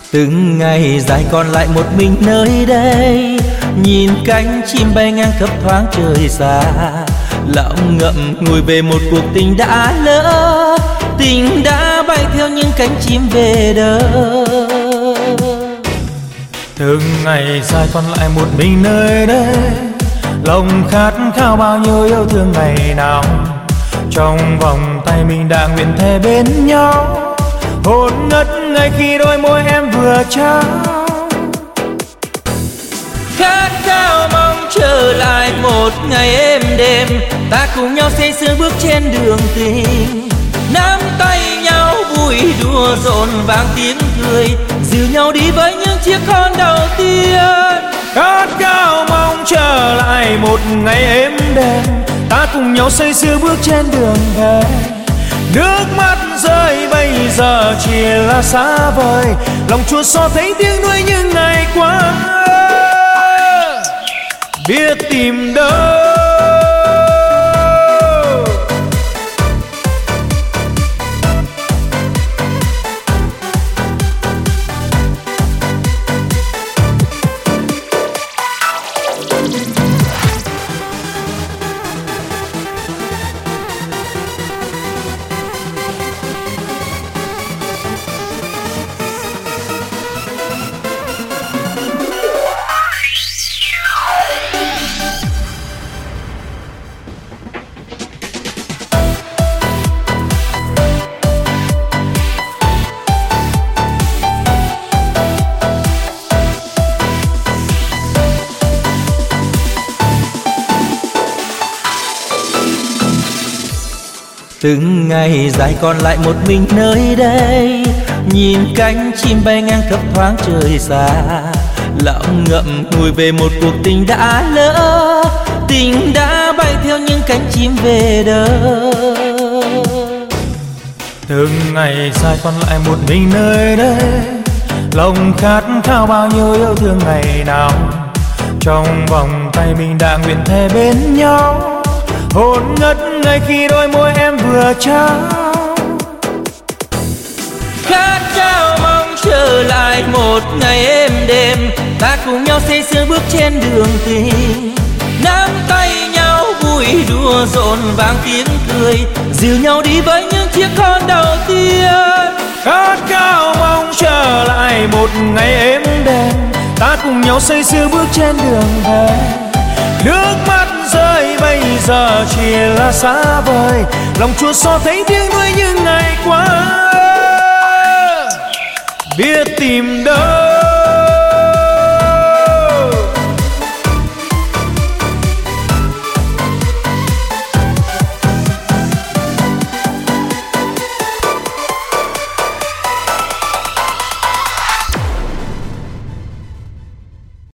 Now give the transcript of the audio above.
Từng ngày dài còn lại một mình nơi đây, nhìn cánh chim bay ngang thấp thoáng trời xa. Lòng ngậm ngùi về một cuộc tình đã lỡ, tình đã bay theo những cánh chim về đâu. Từng ngày dài còn lại một mình nơi đây, lòng khát khao bao nhiêu yêu thương ngày nào. Trong vòng tay mình đã nguyện thề bên nhau, hôn ngất ngay khi đôi môi em vừa trao. Khát khao mong trở lại một ngày êm đềm, ta cùng nhau say sưa bước trên đường tình. Nắm tay nhau vui đùa rộn vang tiếng cười, dìu nhau đi với những chiếc hôn đầu tiên. Khát khao mong trở lại một ngày êm đềm, ta cùng nhau say sưa bước trên đường về. Nước mắt rơi bây giờ chỉ là xa vời, lòng chua xót thấy tiếng nuối những ngày qua. Biết tìm đâu Từng ngày dài còn lại một mình nơi đây, nhìn cánh chim bay ngang thấp thoáng trời xa. Lòng ngậm ngùi về một cuộc tình đã lỡ, tình đã bay theo những cánh chim về đâu. Từng ngày dài còn lại một mình nơi đây, lòng khát khao bao nhiêu yêu thương ngày nào. Trong vòng tay mình đã nguyện thề bên nhau, hôn ngất ngay khi đôi môi em vừa trao. Khát khao mong trở lại một ngày êm đềm, ta cùng nhau say sưa bước trên đường tình. Nắm tay nhau vui đùa rộn vang tiếng cười, dìu nhau đi với những chiếc hôn đầu tiên. Khát khao mong trở lại một ngày êm đềm, ta cùng nhau say sưa bước trên đường về. Nước mắt rơi bây giờ chỉ là xa vời, lòng chua xót thấy tiếng nuối những ngày qua. Biết tìm đâu